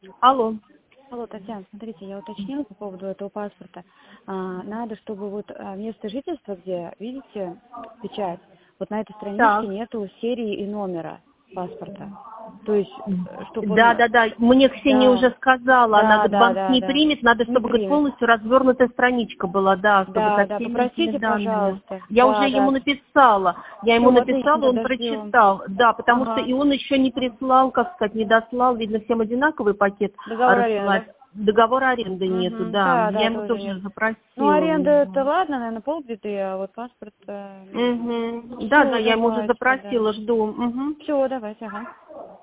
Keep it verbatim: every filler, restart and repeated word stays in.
Алло. Алло, Татьяна, смотрите, я уточнила по поводу этого паспорта. А, надо, чтобы вот а, место жительства, где, видите, печать, вот на этой страничке Так. нету серии и номера паспорта. То есть, чтобы Да, он... да, да. Мне Ксения Да, уже сказала, она, да, говорит, да, банк да, не да. примет, надо, Не чтобы, говорит, примет. полностью развернутая страничка была, да, чтобы Да, со да, всеми этими попросите, данными. пожалуйста. Я уже Да, ему да. написала, я ему Все, отлично, написала, он тогда ждем. прочитал, да, потому что Ага. и он еще не прислал, как сказать, не дослал, видно, всем одинаковый пакет а Договор аренды, рассылать. Договора аренды да? нету, Угу. да, Да, я да, ему тоже тоже нет. Ну, запросила у аренда это него. ладно, наверное, полбеды, а вот паспорт... Угу. Да, да, Все, я ему уже давайте тогда. запросила, жду. Угу. Все, давайте, ага.